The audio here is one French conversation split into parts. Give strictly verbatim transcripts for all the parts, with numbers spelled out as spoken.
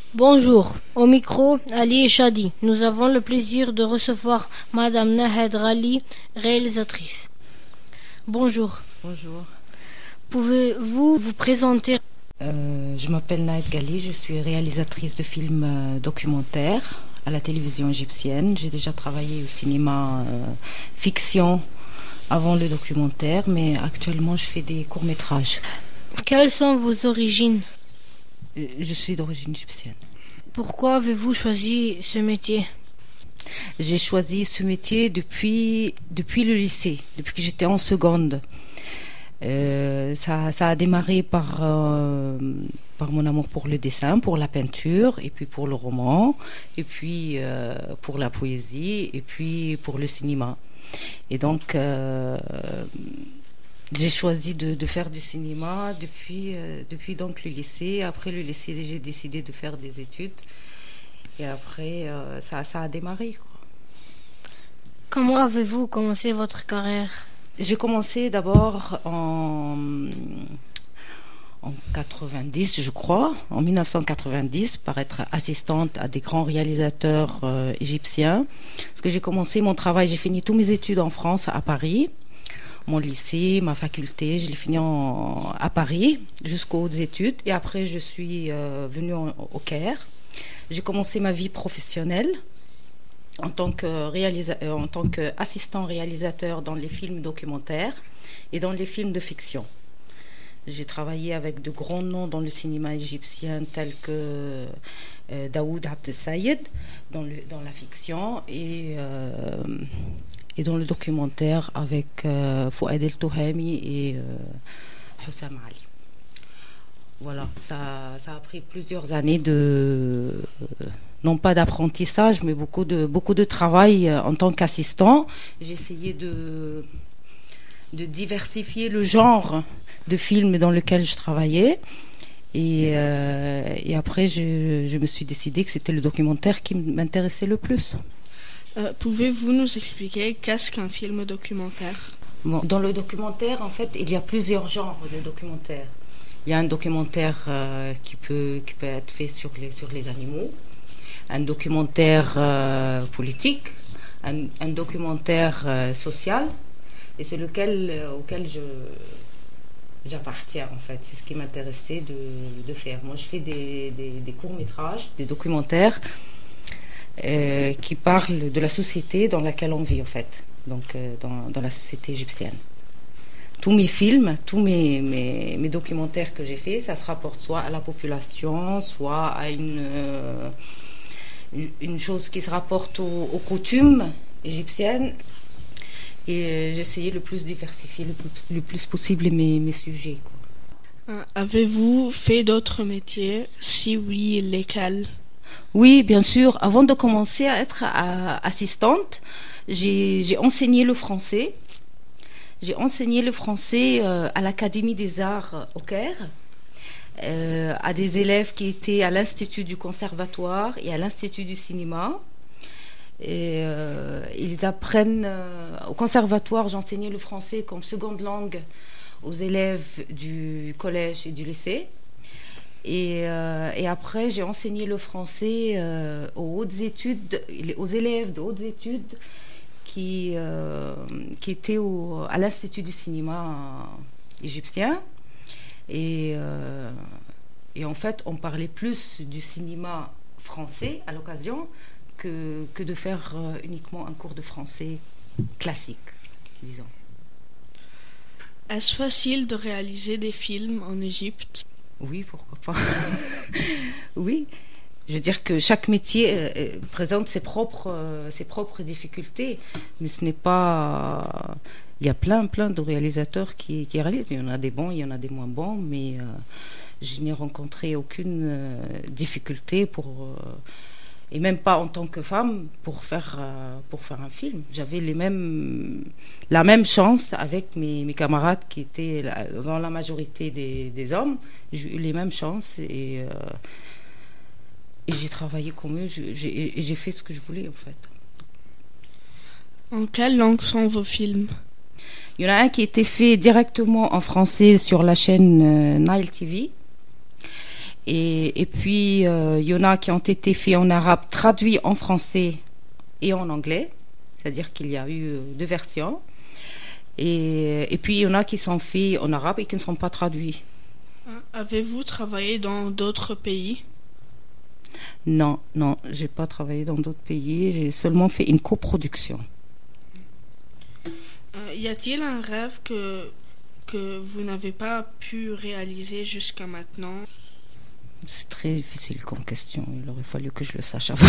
Bonjour, au micro, Ali et Shadi. Nous avons le plaisir de recevoir Madame Nahed Rali, réalisatrice. Bonjour. Bonjour. Pouvez-vous vous présenter? euh, Je m'appelle Nahed Ghali, je suis réalisatrice de films euh, documentaires à la télévision égyptienne. J'ai déjà travaillé au cinéma euh, fiction avant le documentaire, mais actuellement je fais des courts-métrages. Quelles sont vos origines? Je suis d'origine égyptienne. Pourquoi avez-vous choisi ce métier? J'ai choisi ce métier depuis, depuis le lycée, depuis que j'étais en seconde. Euh, ça, ça a démarré par, euh, par mon amour pour le dessin, pour la peinture, et puis pour le roman, et puis euh, pour la poésie, et puis pour le cinéma. Et donc, euh, j'ai choisi de, de faire du cinéma depuis, euh, depuis donc le lycée. Après le lycée, j'ai décidé de faire des études. Et après, euh, ça, ça a démarré, quoi. Comment avez-vous commencé votre carrière? J'ai commencé d'abord en, en quatre-vingt-dix, je crois, en mille neuf cent quatre-vingt-dix, par être assistante à des grands réalisateurs euh, égyptiens. Parce que j'ai commencé mon travail, j'ai fini toutes mes études en France, à Paris. Mon lycée, ma faculté, je l'ai fini en, à Paris, jusqu'aux hautes études. Et après, je suis euh, venue en, au Caire. J'ai commencé ma vie professionnelle en tant que réalisa- euh, en tant qu'assistant réalisateur dans les films documentaires et dans les films de fiction. J'ai travaillé avec de grands noms dans le cinéma égyptien tels que euh, Daoud Abd Sayed dans, le, dans la fiction et, euh, et dans le documentaire avec euh, Fouad El Touhami et euh, Hussam Ali. Voilà, ça, ça a pris plusieurs années de, euh, non pas d'apprentissage, mais beaucoup de, beaucoup de travail en tant qu'assistant. J'ai essayé de, de diversifier le genre de films dans lequel je travaillais. Et, euh, et après, je, je me suis décidé que c'était le documentaire qui m'intéressait le plus. Euh, pouvez-vous nous expliquer qu'est-ce qu'un film documentaire? Bon, dans le documentaire, en fait, il y a plusieurs genres de documentaires. Il y a un documentaire euh, qui, peut, qui peut être fait sur les, sur les animaux, un documentaire euh, politique, un, un documentaire euh, social, et c'est lequel euh, auquel je, j'appartiens en fait. C'est ce qui m'intéressait de, de faire. Moi, je fais des, des, des courts-métrages, des documentaires euh, qui parlent de la société dans laquelle on vit en fait, donc euh, dans, dans la société égyptienne. Tous mes films, tous mes, mes, mes documentaires que j'ai faits, ça se rapporte soit à la population, soit à une, euh, une chose qui se rapporte aux, aux coutumes égyptiennes. Et euh, j'essayais le plus diversifier le plus, le plus possible mes, mes sujets, quoi. Euh, avez-vous fait d'autres métiers? Si oui, lesquels? Oui, bien sûr. Avant de commencer à être à, assistante, j'ai, j'ai enseigné le français. J'ai enseigné le français euh, à l'Académie des Arts au Caire, euh, à des élèves qui étaient à l'Institut du Conservatoire et à l'Institut du Cinéma. Et, euh, ils apprennent euh, au Conservatoire, j'enseignais le français comme seconde langue aux élèves du collège et du lycée. Et, euh, et après, j'ai enseigné le français euh, aux hautes études, aux élèves de hautes études qui, euh, qui était au, à l'Institut du cinéma égyptien. Et, euh, et en fait, on parlait plus du cinéma français à l'occasion que, que de faire euh, uniquement un cours de français classique, disons. Est-ce facile de réaliser des films en Égypte? Oui, pourquoi pas. Oui. Je veux dire que chaque métier euh, présente ses propres, euh, ses propres difficultés, mais ce n'est pas... Il y a plein, plein de réalisateurs qui, qui réalisent. Il y en a des bons, il y en a des moins bons, mais euh, je n'ai rencontré aucune euh, difficulté pour... Euh, et même pas en tant que femme, pour faire, euh, pour faire un film. J'avais les mêmes, la même chance avec mes, mes camarades qui étaient là, dans la majorité des, des hommes. J'ai eu les mêmes chances et... Euh, Et j'ai travaillé comme eux, j'ai, j'ai fait ce que je voulais en fait. En quelle langue sont vos films? Il y en a un qui a été fait directement en français sur la chaîne euh, Nile T V. Et, et puis, il euh, y en a qui ont été faits en arabe, traduits en français et en anglais. C'est-à-dire qu'il y a eu deux versions. Et, et puis, il y en a qui sont faits en arabe et qui ne sont pas traduits. Avez-vous travaillé dans d'autres pays? Non, non, je n'ai pas travaillé dans d'autres pays. J'ai seulement fait une coproduction. Euh, y a-t-il un rêve que, que vous n'avez pas pu réaliser jusqu'à maintenant? C'est très difficile comme question. Il aurait fallu que je le sache avant.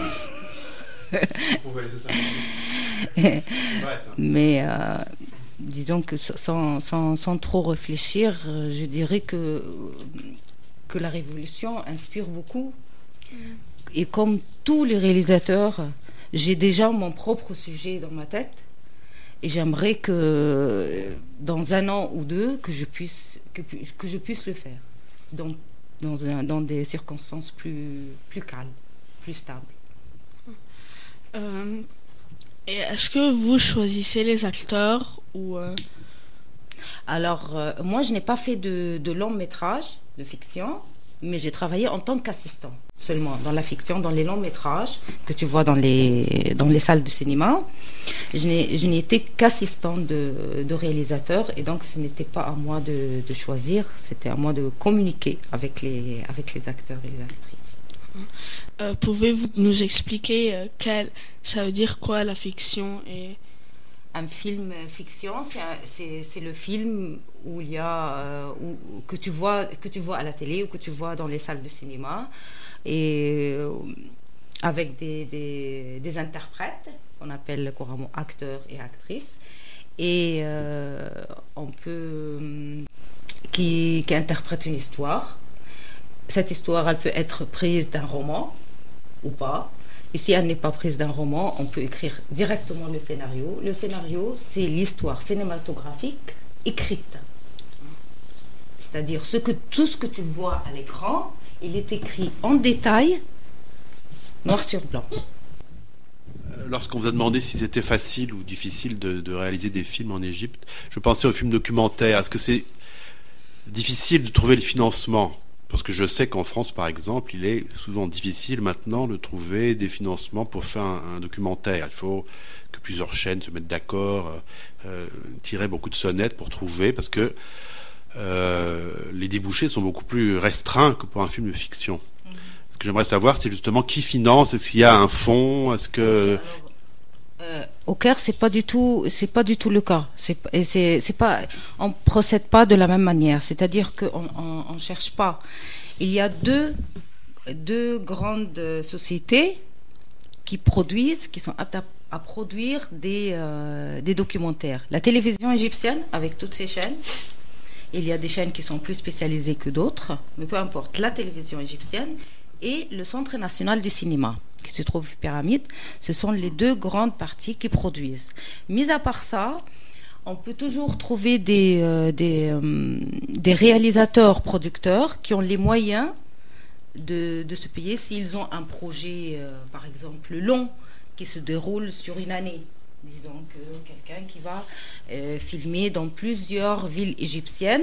Mais euh, disons que sans, sans, sans trop réfléchir, je dirais que, que la révolution inspire beaucoup. Mm. Et comme tous les réalisateurs, j'ai déjà mon propre sujet dans ma tête. Et j'aimerais que dans un an ou deux, que je puisse, que, que je puisse le faire. Donc, dans, un, dans des circonstances plus, plus calmes, plus stables. Euh, et est-ce que vous choisissez les acteurs ou euh... Alors, euh, moi, je n'ai pas fait de, de long métrage, de fiction, mais j'ai travaillé en tant qu'assistant, seulement dans la fiction, dans les longs métrages que tu vois dans les, dans les salles de cinéma. Je n'ai, je n'ai été qu'assistant de, de réalisateur, et donc ce n'était pas à moi de, de choisir, c'était à moi de communiquer avec les, avec les acteurs et les actrices. Euh, pouvez-vous nous expliquer euh, quel, ça veut dire quoi la fiction et... Un film fiction, c'est, un, c'est, c'est le film où il y a, euh, où, que, tu vois, que tu vois à la télé ou que tu vois dans les salles de cinéma, et euh, avec des, des, des interprètes, qu'on appelle couramment acteurs et actrices, et euh, on peut, qui, qui interprètent une histoire. Cette histoire, elle peut être prise d'un roman ou pas. Et si elle n'est pas prise d'un roman, on peut écrire directement le scénario. Le scénario, c'est l'histoire cinématographique écrite. C'est-à-dire ce que, tout ce que tu vois à l'écran, il est écrit en détail, noir sur blanc. Lorsqu'on vous a demandé si c'était facile ou difficile de, de réaliser des films en Égypte, je pensais aux films documentaires. Est-ce que c'est difficile de trouver le financement ? Parce que je sais qu'en France, par exemple, il est souvent difficile maintenant de trouver des financements pour faire un, un documentaire. Il faut que plusieurs chaînes se mettent d'accord, euh, tirer beaucoup de sonnettes pour trouver, parce que euh, les débouchés sont beaucoup plus restreints que pour un film de fiction. Mmh. Ce que j'aimerais savoir, c'est justement qui finance. Est-ce qu'il y a un fonds? Est-ce que... Euh, au Caire, c'est pas du tout, c'est pas du tout le cas. C'est, c'est, c'est pas, on procède pas de la même manière. C'est-à-dire qu'on on, on cherche pas. Il y a deux, deux grandes sociétés qui produisent, qui sont aptes à, à produire des, euh, des documentaires. La télévision égyptienne, avec toutes ses chaînes. Il y a des chaînes qui sont plus spécialisées que d'autres, mais peu importe. La télévision égyptienne et le Centre national du cinéma, qui se trouve à Pyramide, ce sont les deux grandes parties qui produisent. Mis à part ça, on peut toujours trouver des, euh, des, euh, des réalisateurs, producteurs qui ont les moyens de, de se payer s'ils ont un projet, euh, par exemple, long, qui se déroule sur une année. Disons que quelqu'un qui va euh, filmer dans plusieurs villes égyptiennes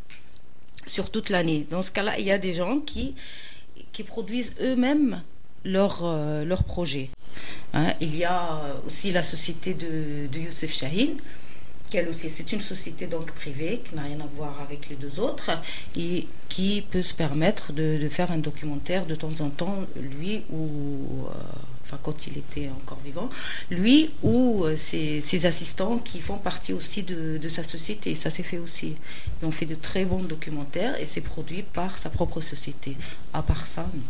sur toute l'année. Dans ce cas-là, il y a des gens qui... qui produisent eux-mêmes leurs euh, leur projets. Hein, il y a aussi la société de, de Youssef Chahine, qui elle aussi, c'est une société donc privée, qui n'a rien à voir avec les deux autres, et qui peut se permettre de, de faire un documentaire de temps en temps, lui ou... Euh, enfin quand il était encore vivant, lui ou euh, ses, ses assistants qui font partie aussi de, de sa société. Ça s'est fait aussi. Ils ont fait de très bons documentaires et c'est produit par sa propre société. À part ça, non.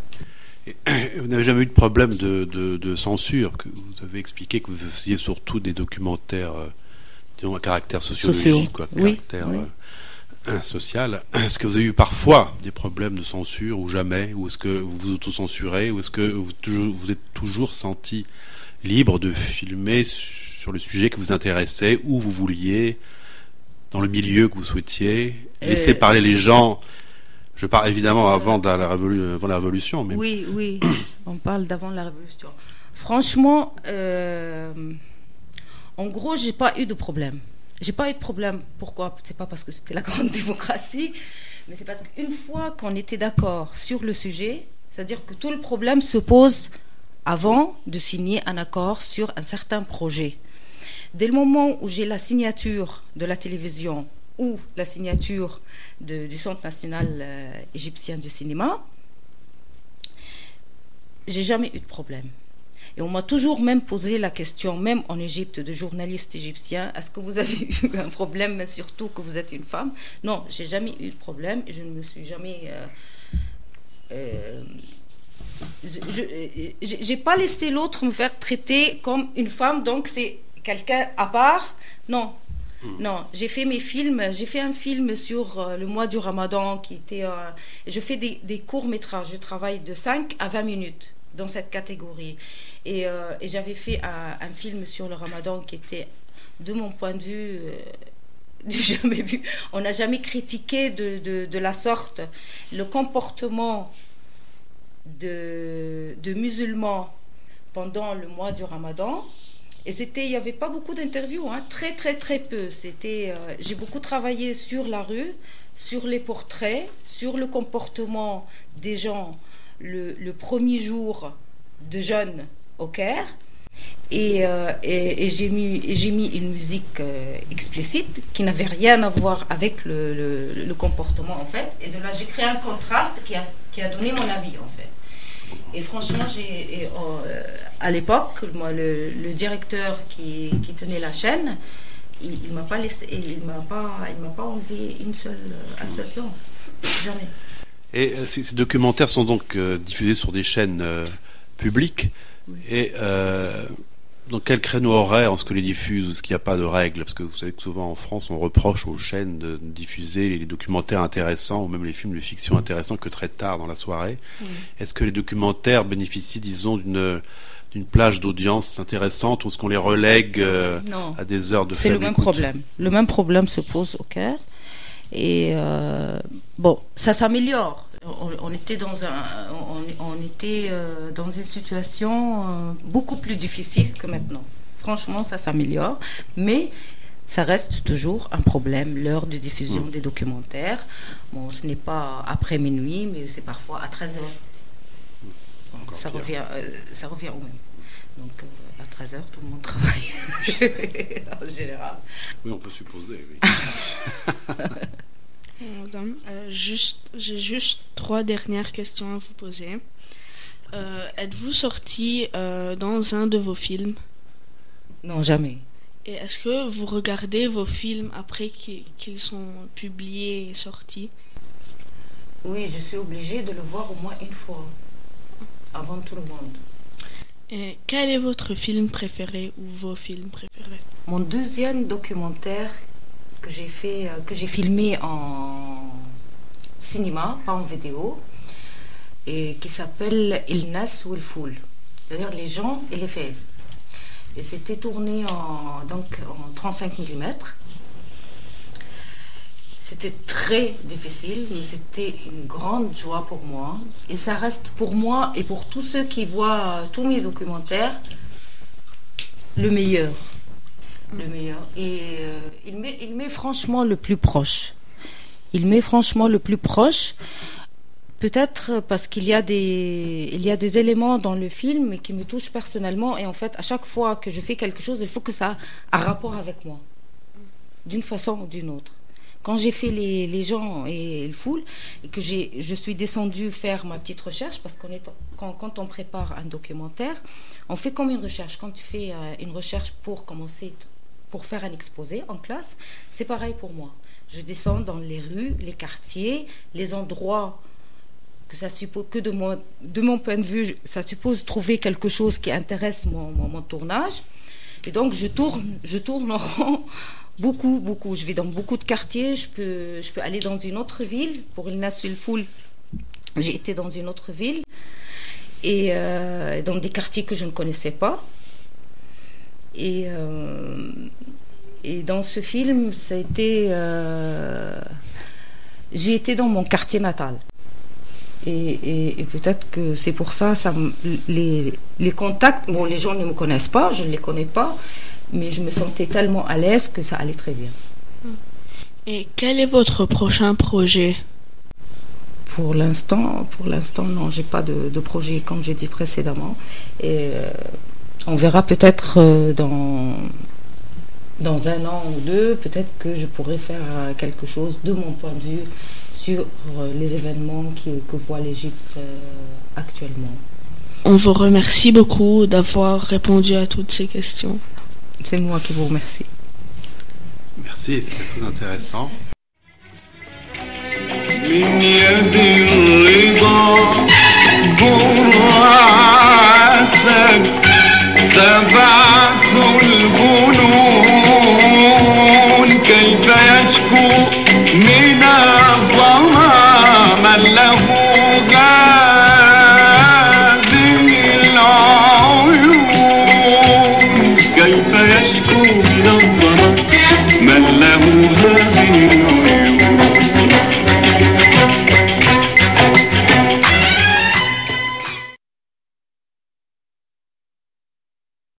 Et vous n'avez jamais eu de problème de, de, de censure, que vous avez expliqué que vous faisiez surtout des documentaires euh, disons, à caractère sociologique, quoi, oui, caractère oui. Euh, social. Est-ce que vous avez eu parfois des problèmes de censure ou jamais? Ou est-ce que vous vous autocensurez? Ou est-ce que vous, toujours, vous êtes toujours senti libre de filmer sur le sujet que vous intéressait, où vous vouliez, dans le milieu que vous souhaitiez, laisser euh... parler les gens? Je parle évidemment avant, de la, révolu- avant la Révolution. Mais... Oui, oui, on parle d'avant la Révolution. Franchement, euh, en gros, j'ai pas eu de problème. J'ai pas eu de problème. Pourquoi? C'est pas parce que c'était la grande démocratie, Mais c'est parce qu'une fois qu'on était d'accord sur le sujet, c'est-à-dire que tout le problème se pose avant de signer un accord sur un certain projet. Dès le moment où j'ai la signature de la télévision ou la signature de, du Centre national euh, égyptien du cinéma, j'ai jamais eu de problème. Et on m'a toujours même posé la question, même en Égypte, de journalistes égyptiens, est-ce que vous avez eu un problème, mais surtout que vous êtes une femme? Non, j'ai jamais eu de problème et je ne me suis jamais... Euh, euh, je n'ai pas laissé l'autre me faire traiter comme une femme, donc c'est quelqu'un à part. Non, mmh. non, j'ai fait mes films, j'ai fait un film sur euh, le mois du Ramadan qui était... Euh, je fais des, des courts-métrages, je travaille de cinq à vingt minutes dans cette catégorie. Et, euh, et j'avais fait un, un film sur le Ramadan qui était, de mon point de vue, euh, du jamais vu. On n'a jamais critiqué de, de, de la sorte le comportement de, de musulmans pendant le mois du Ramadan. Et c'était, il n'y avait pas beaucoup d'interviews, hein, très très très peu. C'était, euh, j'ai beaucoup travaillé sur la rue, sur les portraits, sur le comportement des gens le, le premier jour de jeûne au Caire, et, euh, et, et j'ai mis, et j'ai mis une musique euh, explicite qui n'avait rien à voir avec le, le, le comportement en fait, et de là j'ai créé un contraste qui a, qui a donné mon avis en fait. Et franchement, j'ai, et, euh, à l'époque, moi, le, le directeur qui, qui tenait la chaîne, il, il m'a pas laissé, il m'a pas, il m'a pas enlevé une seule, un seul plan, jamais. Et euh, ces, ces documentaires sont donc euh, diffusés sur des chaînes euh, publiques. Oui. Et euh, dans quel créneau horaire est-ce que les diffusent, ou est-ce qu'il n'y a pas de règles? Parce que vous savez que souvent en France, on reproche aux chaînes de diffuser les documentaires intéressants, ou même les films de fiction intéressants, que très tard dans la soirée. Oui. Est-ce que les documentaires bénéficient, disons, d'une, d'une plage d'audience intéressante, ou est-ce qu'on les relègue euh, à des heures de faible écoute? C'est le même problème. Le même problème se pose au Caire. Et euh, bon, ça s'améliore. On, on était dans un, on, on était euh, dans une situation euh, beaucoup plus difficile que maintenant. Franchement, ça s'améliore, mais ça reste toujours un problème. L'heure de diffusion mmh. des documentaires, bon, ce n'est pas après minuit, mais c'est parfois à treize heures. Bon, ça revient, euh, ça revient au même. Donc euh, à treize heures, tout le monde travaille en général. Oui, on peut supposer. Oui. Madame, euh, juste, j'ai juste trois dernières questions à vous poser. Euh, êtes-vous sortie euh, dans un de vos films? Non, jamais. Et est-ce que vous regardez vos films après qu'ils, qu'ils sont publiés et sortis? Oui, je suis obligée de le voir au moins une fois, avant tout le monde. Et quel est votre film préféré ou vos films préférés? Mon deuxième documentaire que j'ai fait, que j'ai filmé en cinéma, pas en vidéo, et qui s'appelle Il Nas ou Il Foul, c'est-à-dire les gens et les fèves. Et c'était tourné en, donc, en trente-cinq millimètres. C'était très difficile, mais c'était une grande joie pour moi. Et ça reste pour moi et pour tous ceux qui voient tous mes documentaires le meilleur. Le meilleur. Et euh, il m'est, il m'est franchement le plus proche. Il m'est franchement le plus proche. Peut-être parce qu'il y a des, il y a des éléments dans le film qui me touchent personnellement. Et en fait, à chaque fois que je fais quelque chose, il faut que ça ait un rapport avec moi, d'une façon ou d'une autre. Quand j'ai fait les, les gens et le foule, et que j'ai, je suis descendue faire ma petite recherche, parce qu'on est, quand, quand on prépare un documentaire, on fait comme une recherche. Quand tu fais euh, une recherche pour commencer, pour faire un exposé en classe, c'est pareil pour moi. Je descends dans les rues, les quartiers, les endroits que ça suppose, que de mon, de mon point de vue, ça suppose trouver quelque chose qui intéresse mon, mon, mon tournage. Et donc je tourne, je tourne en rond. Beaucoup, beaucoup. Je vais dans beaucoup de quartiers. Je peux, je peux aller dans une autre ville. Pour Il Nas ou Il Foul, j'ai été dans une autre ville. Et euh, dans des quartiers que je ne connaissais pas. Et, euh, et dans ce film, ça a été... Euh, j'ai été dans mon quartier natal. Et, et, et peut-être que c'est pour ça, ça les, les contacts... Bon, les gens ne me connaissent pas, je ne les connais pas. Mais je me sentais tellement à l'aise que ça allait très bien. Et quel est votre prochain projet? pour l'instant, pour l'instant, non, j'ai pas de, de projet, comme j'ai dit précédemment. Et euh, on verra peut-être euh, dans, dans un an ou deux, peut-être que je pourrai faire euh, quelque chose de mon point de vue sur euh, les événements qui, que voit l'Égypte euh, actuellement. On vous remercie beaucoup d'avoir répondu à toutes ces questions. C'est moi qui vous remercie. Merci, c'était très intéressant. من يد الرضا براسك تبع